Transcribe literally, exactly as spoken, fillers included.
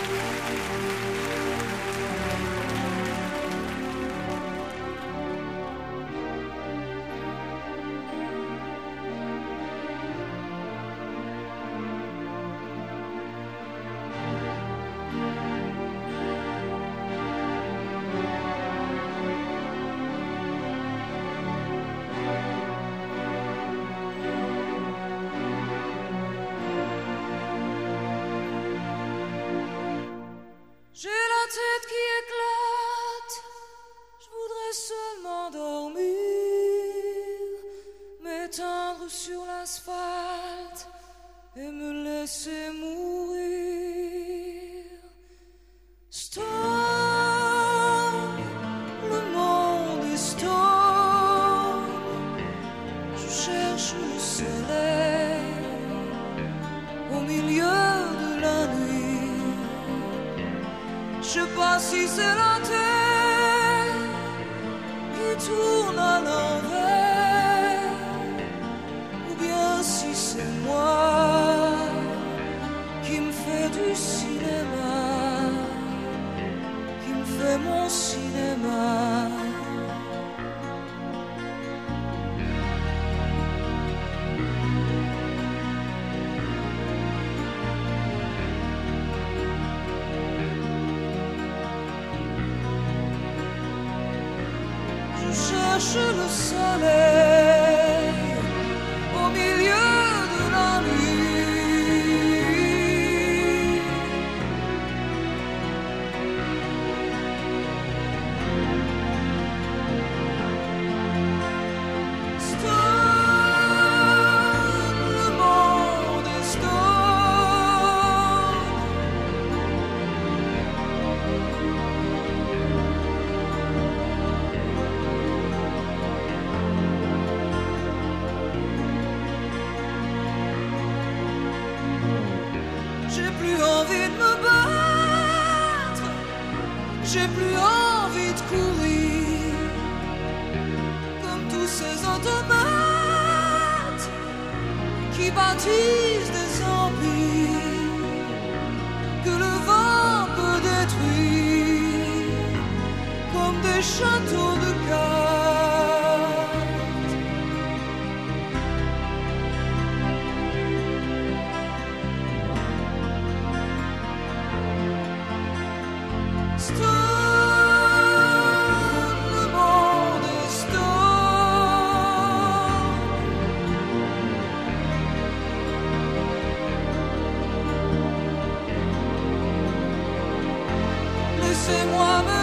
J'ai la tête qui éclate, je voudrais seulement dormir, m'étendre sur l'asphalte et me laisser mourir. Stop, le monde est stop, je cherche le soleil au milieu de la nuit. Je sais pas si c'est la terre qui tourne à l'envers, ou bien si c'est moi qui me fais du cinéma, qui me fait mon cinéma. Cherche le soleil au milieu de la nuit. Stop, le monde est stop. J'ai plus envie de me battre, j'ai plus envie de courir, comme tous ces automates qui bâtissent des empires que le vent peut détruire, comme des châteaux de cartes. Stop, le monde est stop. Laissez-moi me